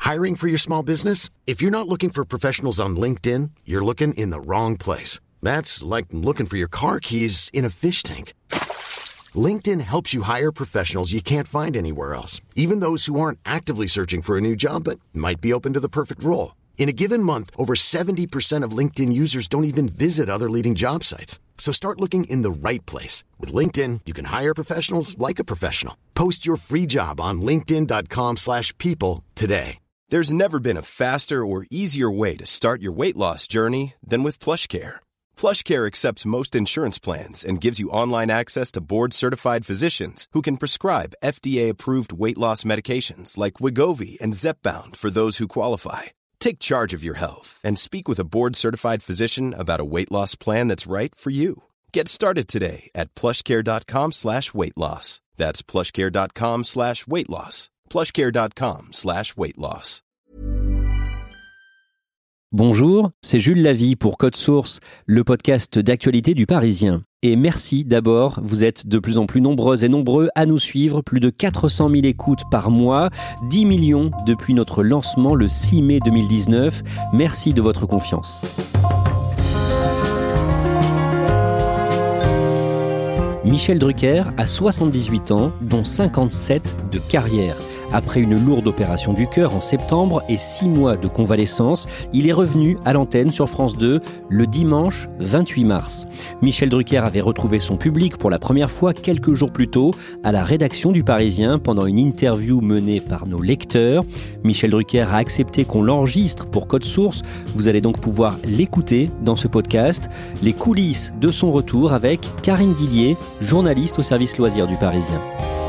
Hiring for your small business? If you're not looking for professionals on LinkedIn, you're looking in the wrong place. That's like looking for your car keys in a fish tank. LinkedIn helps you hire professionals you can't find anywhere else, even those who aren't actively searching for a new job but might be open to the perfect role. In a given month, over 70% of LinkedIn users don't even visit other leading job sites. So start looking in the right place. With LinkedIn, you can hire professionals like a professional. Post your free job on linkedin.com/people today. There's never been a faster or easier way to start your weight loss journey than with PlushCare. PlushCare accepts most insurance plans and gives you online access to board-certified physicians who can prescribe FDA-approved weight loss medications like Wegovy and Zepbound for those who qualify. Take charge of your health and speak with a board-certified physician about a weight loss plan that's right for you. Get started today at plushcare.com/weight loss. That's plushcare.com/weight loss. plushcare.com/weight loss. Bonjour, c'est Jules Lavie pour Code Source, le podcast d'actualité du Parisien. Et merci d'abord, vous êtes de plus en plus nombreuses et nombreux à nous suivre, plus de 400 000 écoutes par mois, 10 millions depuis notre lancement le 6 mai 2019. Merci de votre confiance. Michel Drucker a 78 ans, dont 57 de carrière. Après une lourde opération du cœur en septembre et 6 mois de convalescence, il est revenu à l'antenne sur France 2 le dimanche 28 mars. Michel Drucker avait retrouvé son public pour la première fois quelques jours plus tôt à la rédaction du Parisien pendant une interview menée par nos lecteurs. Michel Drucker a accepté qu'on l'enregistre pour Code Source. Vous allez donc pouvoir l'écouter dans ce podcast. Les coulisses de son retour avec Karine Didier, journaliste au service loisirs du Parisien.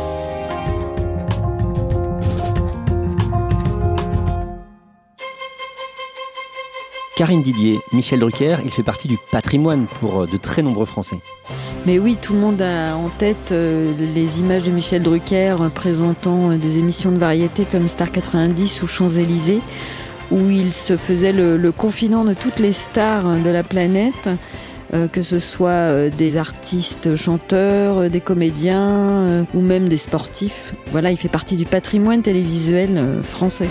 Karine Didier, Michel Drucker, il fait partie du patrimoine pour de très nombreux Français. Mais oui, tout le monde a en tête les images de Michel Drucker présentant des émissions de variété comme Star 90 ou Champs-Élysées, où il se faisait le confident de toutes les stars de la planète, que ce soit des artistes chanteurs, des comédiens ou même des sportifs. Voilà, il fait partie du patrimoine télévisuel français.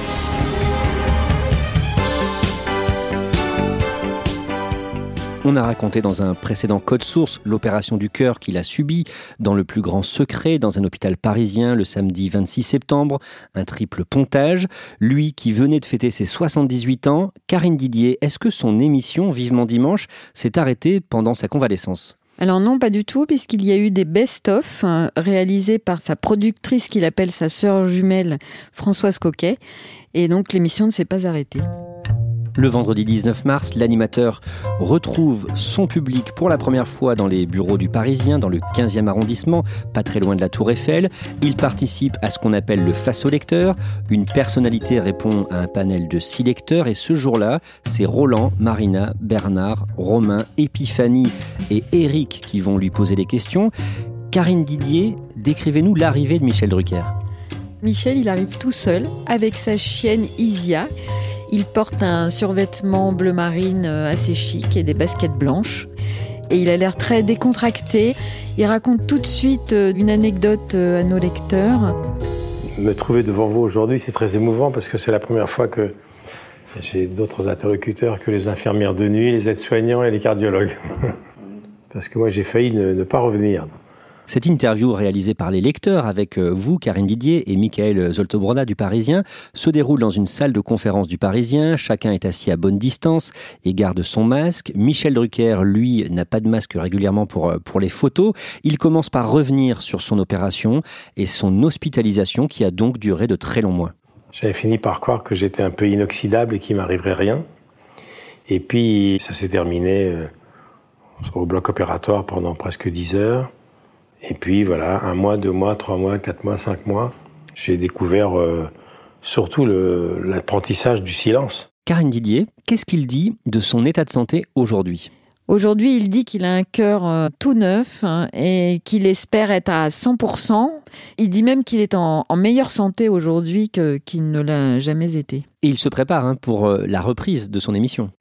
On a raconté dans un précédent Code Source l'opération du cœur qu'il a subie dans le plus grand secret dans un hôpital parisien le samedi 26 septembre, un triple pontage. Lui qui venait de fêter ses 78 ans, Karine Didier, est-ce que son émission Vivement Dimanche s'est arrêtée pendant sa convalescence ? Alors non, pas du tout, puisqu'il y a eu des best-of réalisés par sa productrice qu'il appelle sa sœur jumelle Françoise Coquet, et donc l'émission ne s'est pas arrêtée. Le vendredi 19 mars, l'animateur retrouve son public pour la première fois dans les bureaux du Parisien, dans le 15e arrondissement, pas très loin de la Tour Eiffel. Il participe à ce qu'on appelle le face au lecteur. Une personnalité répond à un panel de 6 lecteurs et ce jour-là, c'est Roland, Marina, Bernard, Romain, Épiphanie et Eric qui vont lui poser des questions. Karine Didier, décrivez-nous l'arrivée de Michel Drucker. Michel, il arrive tout seul avec sa chienne Isia. Il porte un survêtement bleu marine assez chic et des baskets blanches. Et il a l'air très décontracté. Il raconte tout de suite une anecdote à nos lecteurs. Me trouver devant vous aujourd'hui, c'est très émouvant parce que c'est la première fois que j'ai d'autres interlocuteurs que les infirmières de nuit, les aides-soignants et les cardiologues. Parce que moi, j'ai failli ne pas revenir. Cette interview réalisée par les lecteurs avec vous, Karine Didier, et Michael Zoltobrona du Parisien, se déroule dans une salle de conférence du Parisien. Chacun est assis à bonne distance et garde son masque. Michel Drucker, lui, n'a pas de masque régulièrement pour les photos. Il commence par revenir sur son opération et son hospitalisation qui a donc duré de très longs mois. J'avais fini par croire que j'étais un peu inoxydable et qu'il ne m'arriverait rien. Et puis, ça s'est terminé au bloc opératoire pendant presque 10 heures. Et puis voilà, 1 mois, 2 mois, 3 mois, 4 mois, 5 mois, j'ai découvert surtout l'apprentissage du silence. Karine Didier, qu'est-ce qu'il dit de son état de santé aujourd'hui ? Aujourd'hui, il dit qu'il a un cœur tout neuf et qu'il espère être à 100%. Il dit même qu'il est en meilleure santé aujourd'hui qu'il ne l'a jamais été. Et il se prépare pour la reprise de son émission.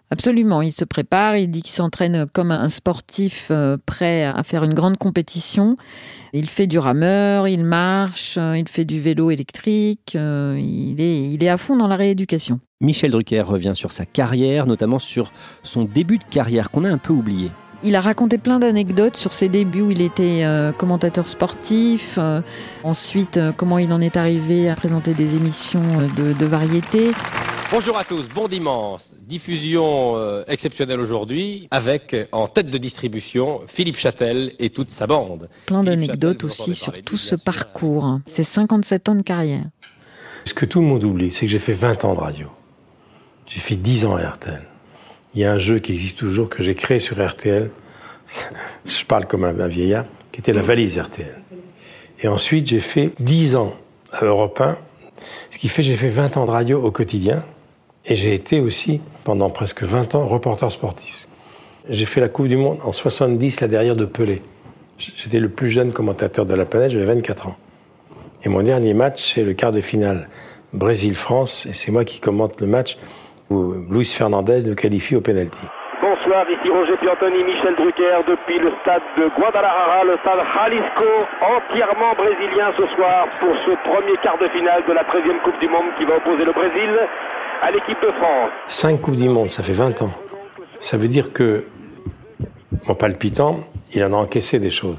Absolument, il se prépare, il dit qu'il s'entraîne comme un sportif prêt à faire une grande compétition. Il fait du rameur, il marche, il fait du vélo électrique, il est à fond dans la rééducation. Michel Drucker revient sur sa carrière, notamment sur son début de carrière qu'on a un peu oublié. Il a raconté plein d'anecdotes sur ses débuts où il était commentateur sportif, ensuite comment il en est arrivé à présenter des émissions de variété. Bonjour à tous, bon dimanche. Diffusion exceptionnelle aujourd'hui avec en tête de distribution Philippe Châtel et toute sa bande. Plein d'anecdotes aussi sur tout ce parcours, ses 57 ans de carrière. Ce que tout le monde oublie, c'est que j'ai fait 20 ans de radio. J'ai fait 10 ans à RTL. Il y a un jeu qui existe toujours, que j'ai créé sur RTL, je parle comme un vieillard, qui était la valise RTL. Et ensuite, j'ai fait 10 ans à Europe 1, ce qui fait que j'ai fait 20 ans de radio au quotidien. Et j'ai été aussi, pendant presque 20 ans, reporter sportif. J'ai fait la Coupe du Monde en 70, là derrière de Pelé. J'étais le plus jeune commentateur de la planète, j'avais 24 ans. Et mon dernier match, c'est le quart de finale Brésil-France, et c'est moi qui commente le match où Luis Fernandez nous qualifie au pénalty. Bonsoir, ici Roger Piantoni, Michel Drucker, depuis le stade de Guadalajara, le stade Jalisco, entièrement brésilien ce soir pour ce premier quart de finale de la 13e Coupe du Monde qui va opposer le Brésil à l'équipe de France. 5 Coupes du Monde, ça fait 20 ans. Ça veut dire que mon palpitant, il en a encaissé des choses.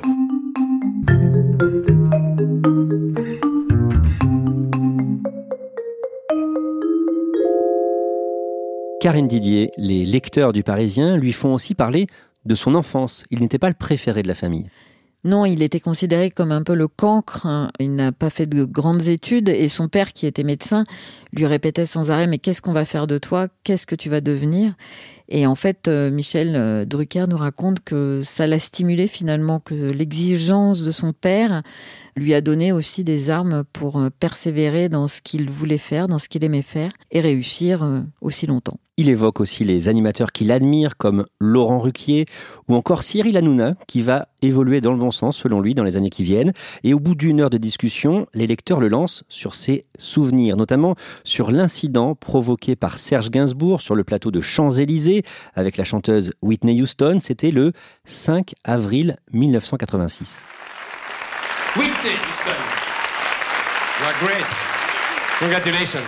Karine Didier, les lecteurs du Parisien lui font aussi parler de son enfance. Il n'était pas le préféré de la famille. Non, il était considéré comme un peu le cancre. Il n'a pas fait de grandes études et son père, qui était médecin, lui répétait sans arrêt « Mais qu'est-ce qu'on va faire de toi ? Qu'est-ce que tu vas devenir ?» Et en fait, Michel Drucker nous raconte que ça l'a stimulé finalement, que l'exigence de son père lui a donné aussi des armes pour persévérer dans ce qu'il voulait faire, dans ce qu'il aimait faire et réussir aussi longtemps. Il évoque aussi les animateurs qu'il admire comme Laurent Ruquier ou encore Cyril Hanouna qui va évoluer dans le bon sens selon lui dans les années qui viennent. Et au bout d'une heure de discussion, les lecteurs le lancent sur ses souvenirs, notamment sur l'incident provoqué par Serge Gainsbourg sur le plateau de Champs-Élysées avec la chanteuse Whitney Houston. C'était le 5 avril 1986. Whitney Houston, you are great. Congratulations.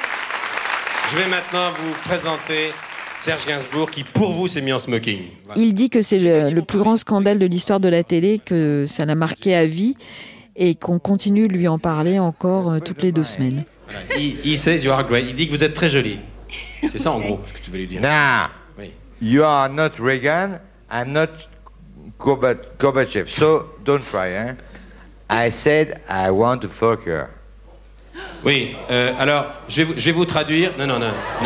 Je vais maintenant vous présenter Serge Gainsbourg qui, pour vous, s'est mis en smoking. Voilà. Il dit que c'est le plus grand scandale de l'histoire de la télé, que ça l'a marqué à vie et qu'on continue de lui en parler encore toutes les 2 semaines. Voilà. He says you are great. Il dit que vous êtes très jolie. C'est ça en gros ce que tu veux lui dire. Nah, oui. You are not Reagan, I'm not Gorbachev, so don't try, hein. I said I want to fuck her. Oui, alors, je vais vous traduire. Non.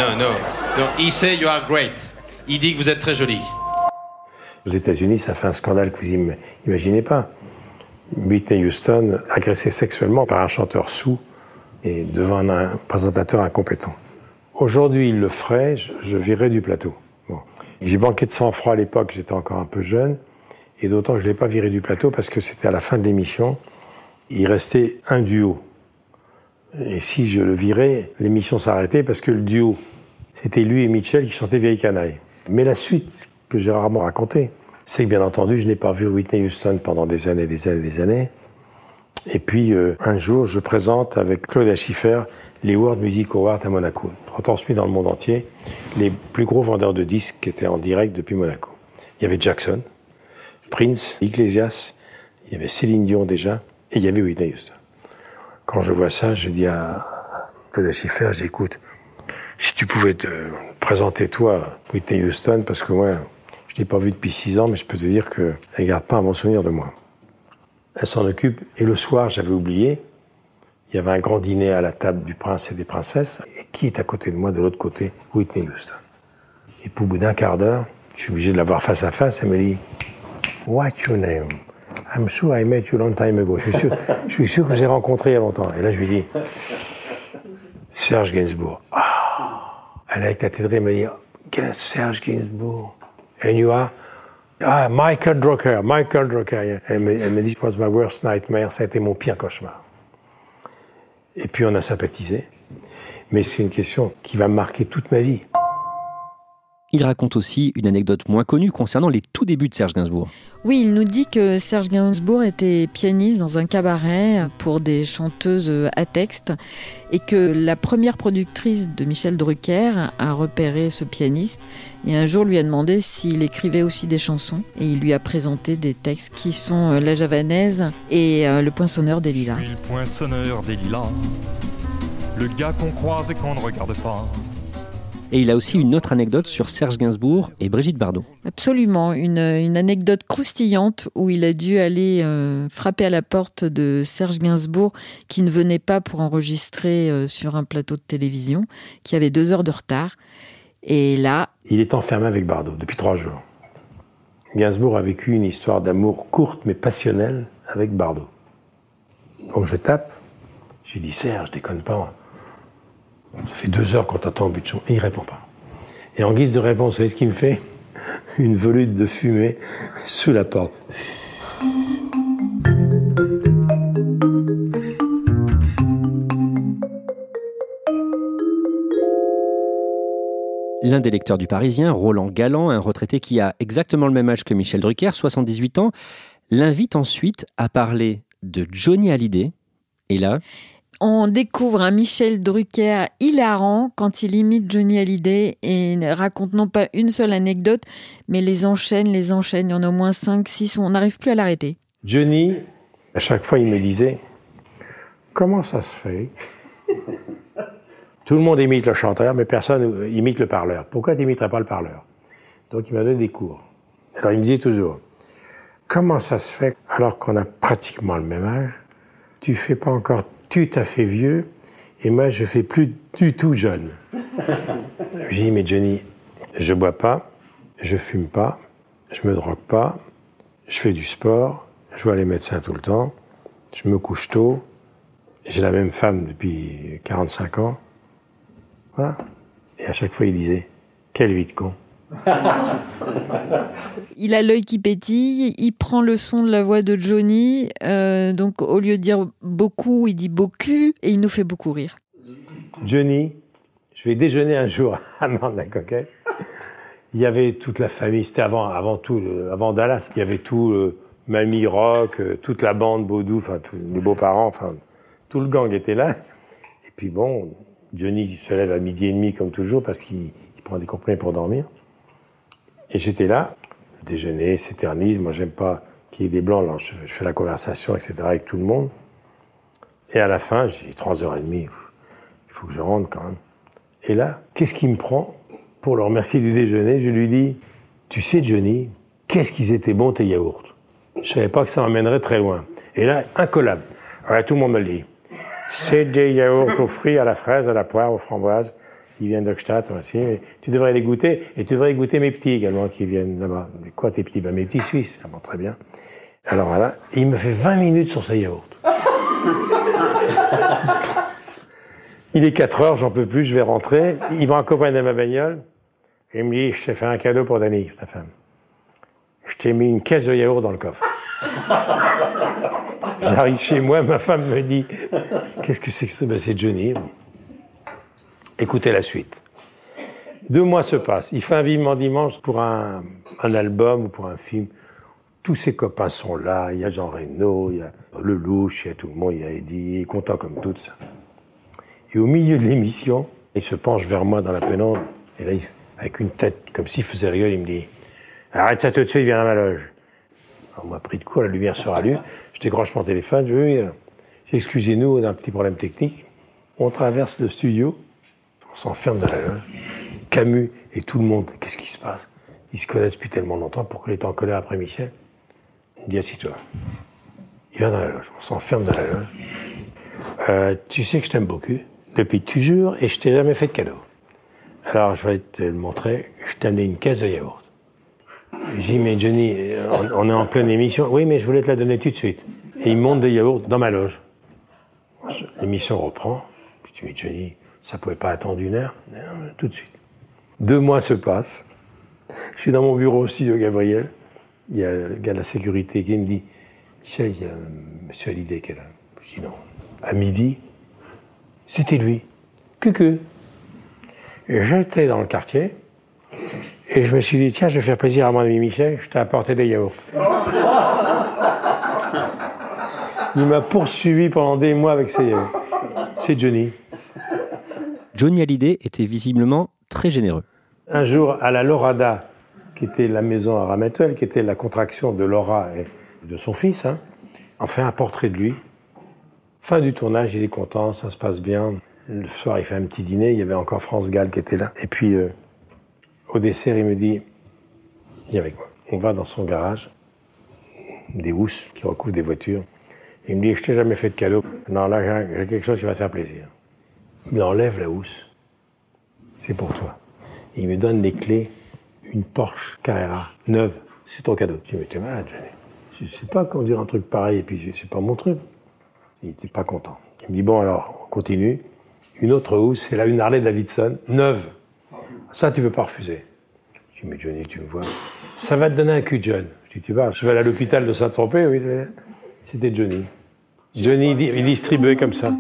He say you are great. Il dit que vous êtes très jolie. Aux États-Unis, ça fait un scandale que vous imaginez pas. Whitney Houston agressée sexuellement par un chanteur sourd et devant un présentateur incompétent. Aujourd'hui, il le ferait, je virais du plateau. Bon. J'ai manqué de sang-froid à l'époque, j'étais encore un peu jeune, et d'autant que je ne l'ai pas viré du plateau parce que c'était à la fin de l'émission. Il restait un duo. Et si je le virais, l'émission s'arrêtait parce que le duo, c'était lui et Mitchell qui chantaient Vieille Canaille. Mais la suite, que j'ai rarement racontée, c'est que bien entendu, je n'ai pas vu Whitney Houston pendant des années. Et puis, un jour, je présente avec Claudia Schiffer les World Music Awards à Monaco, retransmis dans le monde entier, les plus gros vendeurs de disques qui étaient en direct depuis Monaco. Il y avait Jackson, Prince, Iglesias, il y avait Céline Dion déjà, et il y avait Whitney Houston. Quand je vois ça, je dis à Claudia Schiffer, j'écoute, si tu pouvais te présenter toi, Whitney Houston, parce que moi, je ne l'ai pas vue depuis 6 ans, mais je peux te dire qu'elle ne garde pas un bon souvenir de moi. Elle s'en occupe, et le soir, j'avais oublié, il y avait un grand dîner à la table du prince et des princesses, et qui est à côté de moi, de l'autre côté? Whitney Houston. Et puis au bout d'un quart d'heure, je suis obligé de la voir face à face, elle me dit « What's your name? I'm sure I met you a long time ago. » Je suis sûr que je l'ai rencontré il y a longtemps. Et là, je lui dis « Serge Gainsbourg. » Elle a éclaté de rire, elle m'a dit « Serge Gainsbourg. And you are? » Ah, Michael Drucker. Elle m'a dit « It was my worst nightmare. » Ça a été mon pire cauchemar. Et puis, on a sympathisé. Mais c'est une question qui va me marquer toute ma vie. Il raconte aussi une anecdote moins connue concernant les tout débuts de Serge Gainsbourg. Oui, il nous dit que Serge Gainsbourg était pianiste dans un cabaret pour des chanteuses à texte et que la première productrice de Michel Drucker a repéré ce pianiste et un jour lui a demandé s'il écrivait aussi des chansons et il lui a présenté des textes qui sont La Javanaise et Le Poinçonneur des Lilas. Je suis le poinçonneur des lilas, le gars qu'on croise et qu'on ne regarde pas. Et il a aussi une autre anecdote sur Serge Gainsbourg et Brigitte Bardot. Absolument, une anecdote croustillante où il a dû aller frapper à la porte de Serge Gainsbourg qui ne venait pas pour enregistrer sur un plateau de télévision, qui avait 2 heures de retard. Et là... Il est enfermé avec Bardot depuis 3 jours. Gainsbourg a vécu une histoire d'amour courte mais passionnelle avec Bardot. Donc je tape, je lui dis Serge, déconne pas. Ça fait 2 heures qu'on t'attend au but de champ. Et il répond pas. Et en guise de réponse, vous savez ce qu'il me fait ? Une volute de fumée sous la porte. L'un des lecteurs du Parisien, Roland Galland, un retraité qui a exactement le même âge que Michel Drucker, 78 ans, l'invite ensuite à parler de Johnny Hallyday. Et là... On découvre un Michel Drucker hilarant quand il imite Johnny Hallyday et raconte non pas une seule anecdote, mais les enchaîne. Il y en a au moins 5, 6, on n'arrive plus à l'arrêter. Johnny, à chaque fois, il me disait « Comment ça se fait ? Tout le monde imite le chanteur, mais personne imite le parleur. Pourquoi tu n'imiterais pas le parleur ?» Donc il m'a donné des cours. Alors il me disait toujours « Comment ça se fait, alors qu'on a pratiquement le même âge, tu fais pas encore tout à fait vieux, et moi je fais plus du tout jeune. » J'ai dit « Mais Johnny, je bois pas, je fume pas, je me drogue pas, je fais du sport, je vois les médecins tout le temps, je me couche tôt, j'ai la même femme depuis 45 ans. Voilà. » Et à chaque fois il disait « Quelle vie de con !» Il a l'œil qui pétille, il prend le son de la voix de Johnny, donc au lieu de dire beaucoup, il dit beaucoup, et il nous fait beaucoup rire. Johnny, je vais déjeuner un jour à Marne-la-Coquette. Il y avait toute la famille, c'était avant Dallas, il y avait tout, Mamie Rock, toute la bande Baudou, enfin tous les beaux-parents, enfin tout le gang était là. Et puis bon, Johnny se lève à 12h30 comme toujours parce qu'il prend des comprimés pour dormir. Et j'étais là, le déjeuner s'éternise, moi j'aime pas qu'il y ait des blancs, alors je fais la conversation, etc. avec tout le monde. Et à la fin, j'ai dit 3h30, il faut que je rentre quand même. Et là, qu'est-ce qui me prend ? Pour le remercier du déjeuner, je lui dis « Tu sais Johnny, qu'est-ce qu'ils étaient bons tes yaourts ?» Je savais pas que ça m'emmènerait très loin. Et là, incollable. Alors tout le monde me le dit. C'est des yaourts aux fruits, à la fraise, à la poire, aux framboises. Ils viennent d'Ockstadt aussi. Tu devrais les goûter. Et tu devrais goûter mes petits également qui viennent là-bas. Mais quoi tes petits ? Ben, mes petits Suisses. Ça va très bien. Alors voilà, il me fait 20 minutes sur ces yaourts. Il est 4h, j'en peux plus, je vais rentrer. Il me raccompagne dans ma bagnole. Et il me dit, je t'ai fait un cadeau pour Dany, ta femme. Je t'ai mis une caisse de yaourt dans le coffre. J'arrive chez moi, ma femme me dit, qu'est-ce que c'est que ça ? Ben, c'est Johnny. Écoutez la suite. 2 mois se passent. Il fait un Vivement Dimanche pour un album ou pour un film. Tous ses copains sont là. Il y a Jean Reno, il y a Lelouch, il y a tout le monde, il y a Eddie. Il est content comme tout ça. Et au milieu de l'émission, il se penche vers moi dans la pénombre. Et là, avec une tête comme s'il faisait rire, il me dit « Arrête ça tout de suite, viens dans ma loge. » On m'a pris de coup, la lumière se rallume. Je décroche mon téléphone. Je dis « Excusez-nous, on a un petit problème technique. » On traverse le studio. On s'enferme dans la loge. Camus et tout le monde, qu'est-ce qui se passe ? Ils se connaissent depuis tellement longtemps, pourquoi il est en colère après Michel ? Il dit, assis-toi. Il va dans la loge, on s'enferme dans la loge. Tu sais que je t'aime beaucoup, depuis toujours, et je t'ai jamais fait de cadeau. Alors, je vais te le montrer, je t'ai amené une caisse de yaourt. J'ai dit, mais Johnny, on est en pleine émission. Oui, mais je voulais te la donner tout de suite. Et il monte des yaourts dans ma loge. L'émission reprend. Je dis, mais Johnny, ça pouvait pas attendre 1 heure. Non, tout de suite. 2 mois se passent. Je suis dans mon bureau aussi de Gabriel. Il y a le gars de la sécurité qui me dit « Michel, il y a M. Hallyday qui est là. » Je dis « Non. » À midi, c'était lui. Que. Et j'étais dans le quartier Et je me suis dit, tiens, je vais faire plaisir à mon ami Michel, je t'ai apporté des yaourts. Il m'a poursuivi pendant des mois avec ses yaourts. C'est Johnny. Johnny Hallyday était visiblement très généreux. Un jour, à la Lorada, qui était la maison à Ramatuelle, qui était la contraction de Laura et de son fils, on fait un portrait de lui. Fin du tournage, il est content, ça se passe bien. Le soir, il fait un petit dîner, il y avait encore France Gall qui était là. Et puis, au dessert, il me dit, viens avec moi. On va dans son garage, des housses qui recouvrent des voitures. Il me dit, je t'ai jamais fait de cadeau. Non, là, j'ai quelque chose qui va te faire plaisir. Il enlève la housse. C'est pour toi. Et il me donne les clés, une Porsche Carrera, neuve. C'est ton cadeau. Je dis, mais t'es malade, Johnny. Je sais pas qu'on dirait un truc pareil, et puis c'est pas mon truc. Il était pas content. Il me dit, bon, alors, on continue. Une autre housse, c'est là une Harley Davidson, neuve. Ça, tu peux pas refuser. Je dis, mais Johnny, tu me vois. Ça va te donner un cul de jeune. Je dis, tu vas, je vais aller à l'hôpital de Saint-Tropez, oui. C'était Johnny. Johnny, il distribuait comme ça.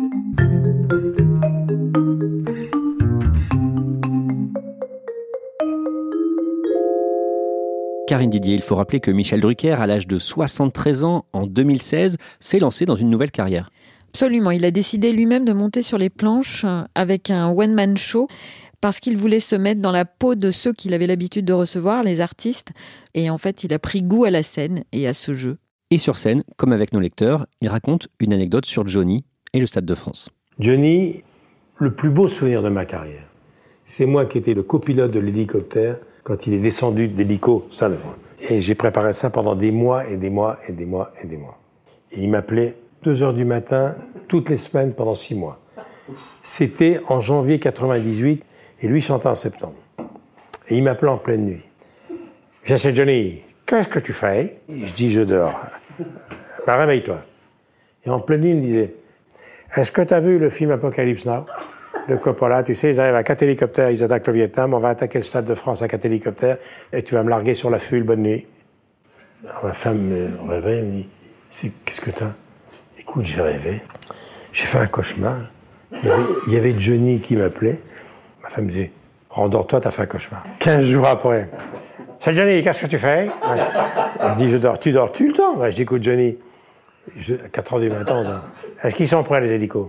Karine Didier, il faut rappeler que Michel Drucker, à l'âge de 73 ans, en 2016, s'est lancé dans une nouvelle carrière. Absolument, il a décidé lui-même de monter sur les planches avec un one-man show parce qu'il voulait se mettre dans la peau de ceux qu'il avait l'habitude de recevoir, les artistes. Et en fait, il a pris goût à la scène et à ce jeu. Et sur scène, comme avec nos lecteurs, il raconte une anecdote sur Johnny et le Stade de France. Johnny, le plus beau souvenir de ma carrière, c'est moi qui étais le copilote de l'hélicoptère quand il est descendu d'hélico. Et j'ai préparé ça pendant des mois et des mois et des mois et des mois. Et il m'appelait 2h du matin, toutes les semaines, pendant 6 mois. C'était en janvier 98, et lui chantait en septembre. Et il m'appelait en pleine nuit. Je dis, Johnny, qu'est-ce que tu fais? Je dis, je dors. Ben, réveille-toi. Et en pleine nuit, il me disait, est-ce que tu as vu le film Apocalypse Now? Le Coppola, tu sais, ils arrivent à 4 hélicoptères, ils attaquent le Vietnam, on va attaquer le Stade de France à 4 hélicoptères, et tu vas me larguer sur la fulle, bonne nuit. Alors, ma femme me réveille, elle me dit, qu'est-ce que t'as? Écoute, j'ai rêvé, j'ai fait un cauchemar, il y avait Johnny qui m'appelait, ma femme me dit, rendors-toi, t'as fait un cauchemar. 15 jours après, c'est Johnny, qu'est-ce que tu fais? Je dis, je dors, tu dors tout le temps? Je dis, écoute, Johnny, à 4h du matin, on dort. Est-ce qu'ils sont prêts, les hélicos?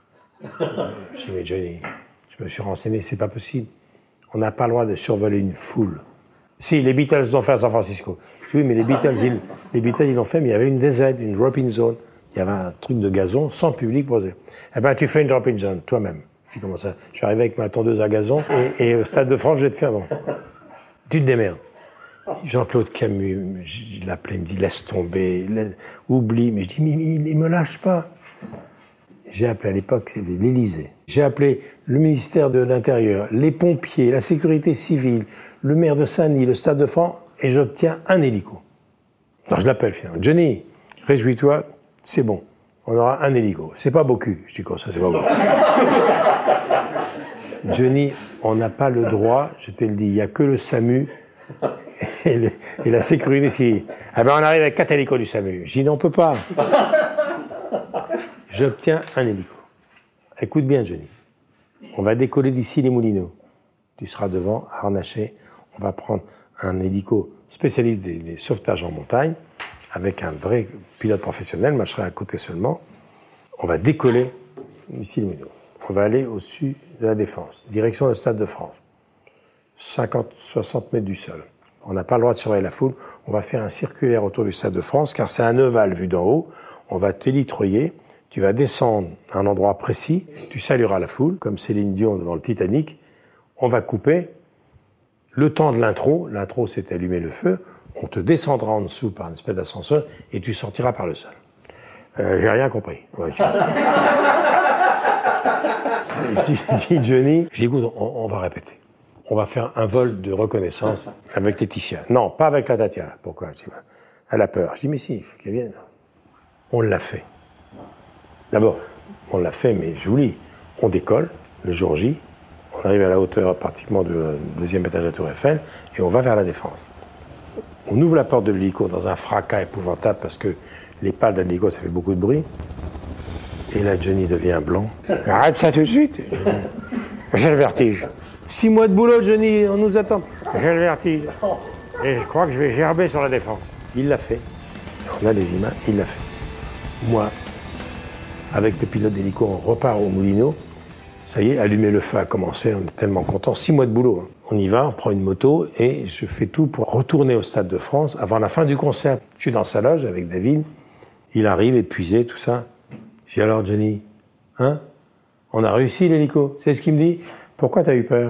Je dis, mais Johnny, je me suis renseigné, c'est pas possible. On n'a pas le droit de survoler une foule. Si, les Beatles l'ont fait à San Francisco. Je dis, oui, mais les Beatles, ils l'ont fait, mais il y avait une DZ, une drop-in zone. Il y avait un truc de gazon sans public posé. Eh ben, tu fais une drop-in zone, toi-même. Je dis, comment ça? Je suis arrivé avec ma tondeuse à gazon, et au Stade de France, je vais te faire, bon. Tu te démerdes. Jean-Claude Camus, je l'appelais, il me dit, laisse tomber, oublie. Mais je dis, mais il me lâche pas. J'ai appelé à l'époque, c'était l'Élysée. J'ai appelé le ministère de l'Intérieur, les pompiers, la sécurité civile, le maire de Saint-Denis, le Stade de France, et j'obtiens un hélico. Alors je l'appelle finalement. Johnny, réjouis-toi, c'est bon. On aura un hélico. C'est pas beaucoup. Je dis quoi, ça c'est pas beaucoup. Johnny, on n'a pas le droit, je te le dis, il n'y a que le SAMU et la sécurité civile. Ah ben on arrive avec 4 hélicos du SAMU. Je dis non, on peut pas. J'obtiens un hélico. Écoute bien, Johnny. On va décoller d'ici les Moulineaux. Tu seras devant, harnaché. On va prendre un hélico spécialiste des sauvetages en montagne, avec un vrai pilote professionnel. Moi, je serai à côté seulement. On va décoller d'ici les Moulineaux. On va aller au-dessus de la Défense, direction le Stade de France. 50-60 mètres du sol. On n'a pas le droit de surveiller la foule. On va faire un circulaire autour du Stade de France, car c'est un ovale vu d'en haut. On va t'élitroyer. Tu vas descendre à un endroit précis, tu salueras la foule, comme Céline Dion devant le Titanic. On va couper le temps de l'intro. L'intro, c'est allumer le feu. On te descendra en dessous par une espèce d'ascenseur et tu sortiras par le sol. J'ai rien compris. Ouais, je dis Johnny, je dis écoute, on va répéter. On va faire un vol de reconnaissance avec Laetitia. Non, pas avec la Tatiana. Pourquoi? Elle a peur. Je dis mais si, il faut qu'elle vienne. On l'a fait. D'abord, on l'a fait, mais j'oublie. On décolle le jour J, on arrive à la hauteur pratiquement du 2e étage de la Tour Eiffel, et on va vers la Défense. On ouvre la porte de l'hélico dans un fracas épouvantable parce que les pales de l'hélico, ça fait beaucoup de bruit. Et là, Johnny devient blanc. Arrête ça tout de suite. J'ai le vertige. 6 mois de boulot, Johnny, on nous attend. J'ai le vertige. Et je crois que je vais gerber sur la défense. Il l'a fait. On a les images, il l'a fait. Moi, avec le pilote d'hélico, on repart au Moulineau. Ça y est, allumer le feu a commencé, on est tellement contents. 6 mois de boulot. Hein. On y va, on prend une moto et je fais tout pour retourner au Stade de France avant la fin du concert. Je suis dans sa loge avec David. Il arrive épuisé, tout ça. Je dis alors, Johnny, hein? On a réussi l'hélico. C'est ce qu'il me dit. Pourquoi t'as eu peur?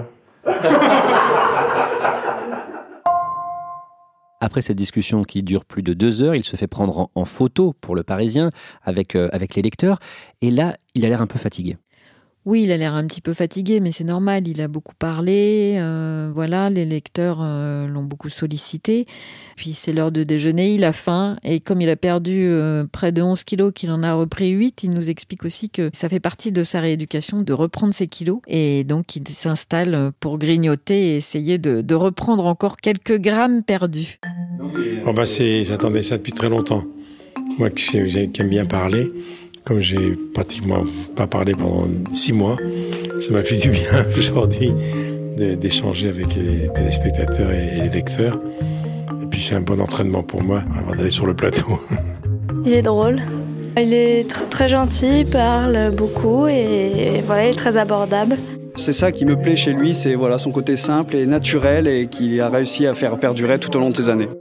Après cette discussion qui dure plus de 2 heures, il se fait prendre en photo pour le Parisien avec les lecteurs. Et là, il a l'air un peu fatigué. Oui, il a l'air un petit peu fatigué, mais c'est normal, il a beaucoup parlé, voilà, les lecteurs l'ont beaucoup sollicité. Puis c'est l'heure de déjeuner, il a faim, et comme il a perdu près de 11 kilos, qu'il en a repris 8, il nous explique aussi que ça fait partie de sa rééducation de reprendre ses kilos, et donc il s'installe pour grignoter et essayer de reprendre encore quelques grammes perdus. Oh bah j'attendais ça depuis très longtemps. Moi qui aime bien parler, comme j'ai pratiquement pas parlé pendant 6 mois, ça m'a fait du bien aujourd'hui d'échanger avec les téléspectateurs et les lecteurs. Et puis c'est un bon entraînement pour moi avant d'aller sur le plateau. Il est drôle, il est très gentil, il parle beaucoup et voilà, il est très abordable. C'est ça qui me plaît chez lui, c'est voilà, son côté simple et naturel et qu'il a réussi à faire perdurer tout au long de ses années.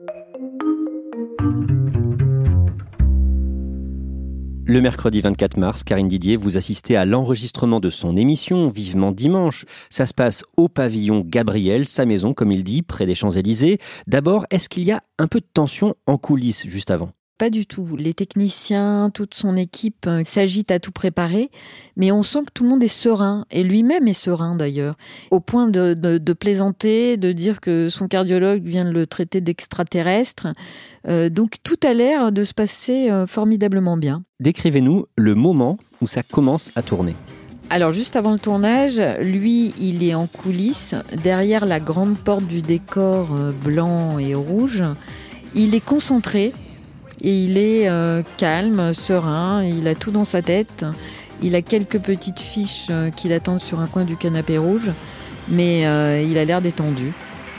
Le mercredi 24 mars, Karine Didier, vous assistez à l'enregistrement de son émission Vivement Dimanche. Ça se passe au pavillon Gabriel, sa maison, comme il dit, près des Champs-Élysées. D'abord, est-ce qu'il y a un peu de tension en coulisses juste avant ? Pas du tout. Les techniciens, toute son équipe s'agitent à tout préparer, mais on sent que tout le monde est serein, et lui-même est serein d'ailleurs, au point de plaisanter, de dire que son cardiologue vient de le traiter d'extraterrestre. Donc tout a l'air de se passer formidablement bien. Décrivez-nous le moment où ça commence à tourner. Alors juste avant le tournage, lui, il est en coulisses, derrière la grande porte du décor blanc et rouge. Il est concentré. Et il est calme, serein, il a tout dans sa tête. Il a quelques petites fiches qui l'attendent sur un coin du canapé rouge, mais il a l'air détendu.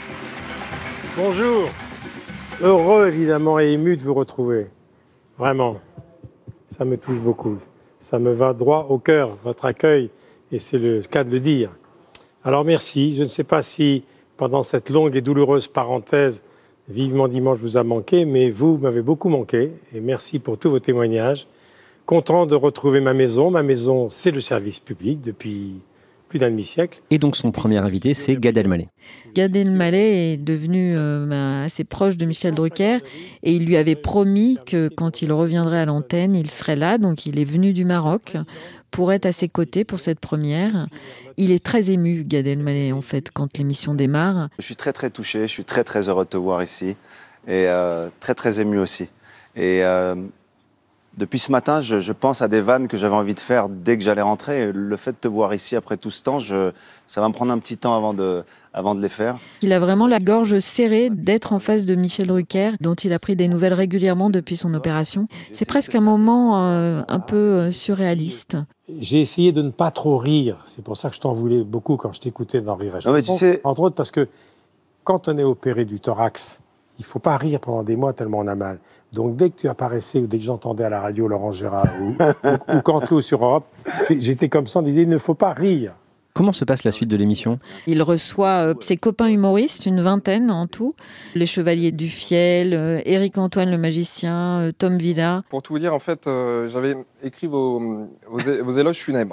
Bonjour. Heureux évidemment et ému de vous retrouver. Vraiment, ça me touche beaucoup. Ça me va droit au cœur, votre accueil, et c'est le cas de le dire. Alors merci, je ne sais pas si pendant cette longue et douloureuse parenthèse, Vivement Dimanche vous a manqué, mais vous m'avez beaucoup manqué, et merci pour tous vos témoignages. Content de retrouver ma maison. Ma maison, c'est le service public depuis plus d'un demi-siècle. Et donc son premier invité, c'est Gad Elmaleh. Gad Elmaleh est devenu assez proche de Michel Drucker, et il lui avait promis que quand il reviendrait à l'antenne, il serait là, donc il est venu du Maroc pour être à ses côtés pour cette première. Il est très ému, Gad Elmaleh, en fait, quand l'émission démarre. Je suis très très touché, je suis très très heureux de te voir ici et très très ému aussi. Et depuis ce matin, je pense à des vannes que j'avais envie de faire dès que j'allais rentrer. Et le fait de te voir ici après tout ce temps, ça va me prendre un petit temps avant de les faire. Il a vraiment la gorge serrée d'être en face de Michel Drucker, dont il a pris des nouvelles régulièrement depuis son opération. C'est presque un moment un peu surréaliste. J'ai essayé de ne pas trop rire. C'est pour ça que je t'en voulais beaucoup quand je t'écoutais dans Rire et Chanson. Non, mais tu sais... Entre autres parce que quand on est opéré du thorax, il ne faut pas rire pendant des mois tellement on a mal. Donc dès que tu apparaissais ou dès que j'entendais à la radio Laurent Gérard ou Canteloup sur Europe, j'étais comme ça, on disait il ne faut pas rire. Comment se passe la suite de l'émission ? Il reçoit ses copains humoristes, une vingtaine en tout. Les Chevaliers du Fiel, Éric Antoine le magicien, Tom Villa. Pour tout vous dire, en fait, j'avais écrit vos éloges funèbres.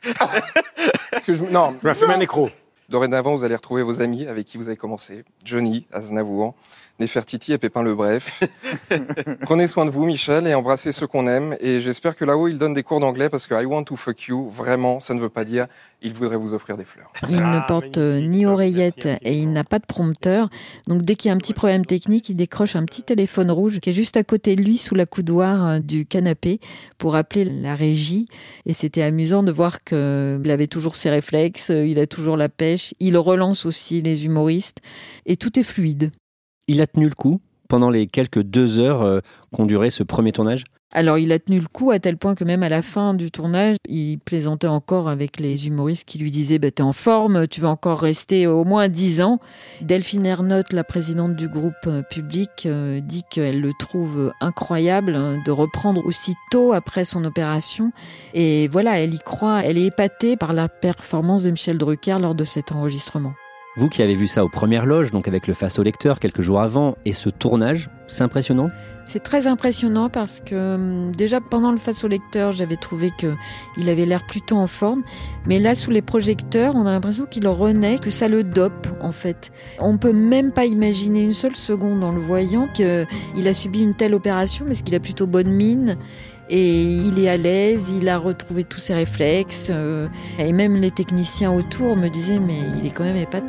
Parce que je vais fumer un nécro. Dorénavant, vous allez retrouver vos amis avec qui vous avez commencé. Johnny, Aznavour, Nefertiti et Pépin le Bref. Prenez soin de vous, Michel, et embrassez ceux qu'on aime. Et j'espère que là-haut, il donne des cours d'anglais parce que I want to fuck you, vraiment, ça ne veut pas dire il voudrait vous offrir des fleurs. Il ne porte ni oreillette et il n'a pas de prompteur. Donc dès qu'il y a un petit problème technique, il décroche un petit téléphone rouge qui est juste à côté de lui, sous la coudoir du canapé, pour appeler la régie. Et c'était amusant de voir qu'il avait toujours ses réflexes, il a toujours la pêche. Il relance aussi les humoristes et tout est fluide. Il a tenu le coup pendant les quelques 2 heures qu'ont duré ce premier tournage ? Alors il a tenu le coup à tel point que même à la fin du tournage, il plaisantait encore avec les humoristes qui lui disaient « t'es en forme, tu vas encore rester au moins 10 ans ». Delphine Ernotte, la présidente du groupe Public, dit qu'elle le trouve incroyable de reprendre aussi tôt après son opération. Et voilà, elle y croit, elle est épatée par la performance de Michel Drucker lors de cet enregistrement. Vous qui avez vu ça aux premières loges, donc avec le face au lecteur quelques jours avant, et ce tournage, c'est impressionnant ? C'est très impressionnant parce que déjà pendant le face au lecteur, j'avais trouvé qu'il avait l'air plutôt en forme. Mais là, sous les projecteurs, on a l'impression qu'il renaît, que ça le dope en fait. On peut même pas imaginer une seule seconde en le voyant qu'il a subi une telle opération parce qu'il a plutôt bonne mine. Et il est à l'aise, il a retrouvé tous ses réflexes. Et même les techniciens autour me disaient « mais il est quand même épatant ».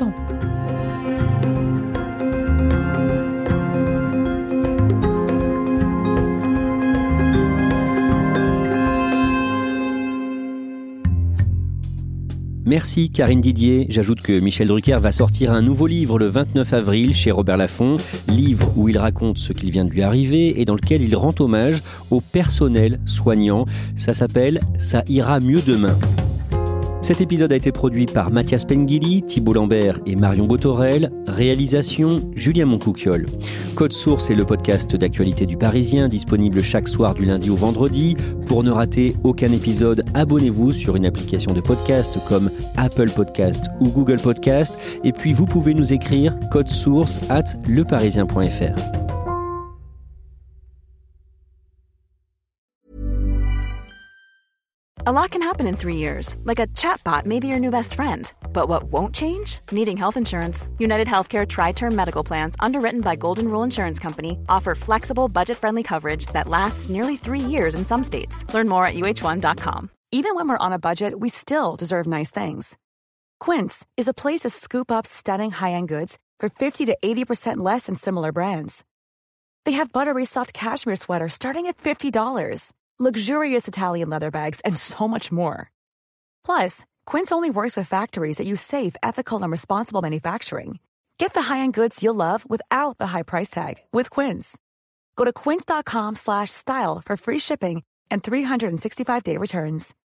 Merci Karine Didier. J'ajoute que Michel Drucker va sortir un nouveau livre le 29 avril chez Robert Laffont, livre où il raconte ce qu'il vient de lui arriver et dans lequel il rend hommage au personnel soignant. Ça s'appelle « Ça ira mieux demain ». Cet épisode a été produit par Mathias Pengili, Thibault Lambert et Marion Botorel. Réalisation, Julien Moncouquiol. Code Source est le podcast d'actualité du Parisien, disponible chaque soir du lundi au vendredi. Pour ne rater aucun épisode, abonnez-vous sur une application de podcast comme Apple Podcast ou Google Podcast. Et puis vous pouvez nous écrire codesource@leparisien.fr. A lot can happen in 3 years, like a chatbot may be your new best friend. But what won't change? Needing health insurance. United Healthcare Tri-Term Medical Plans, underwritten by Golden Rule Insurance Company, offer flexible, budget-friendly coverage that lasts nearly 3 years in some states. Learn more at uh1.com. Even when we're on a budget, we still deserve nice things. Quince is a place to scoop up stunning high-end goods for 50 to 80% less than similar brands. They have buttery soft cashmere sweaters starting at $50. Luxurious Italian leather bags, and so much more. Plus, Quince only works with factories that use safe, ethical, and responsible manufacturing. Get the high-end goods you'll love without the high price tag with Quince. Go to quince.com/style for free shipping and 365-day returns.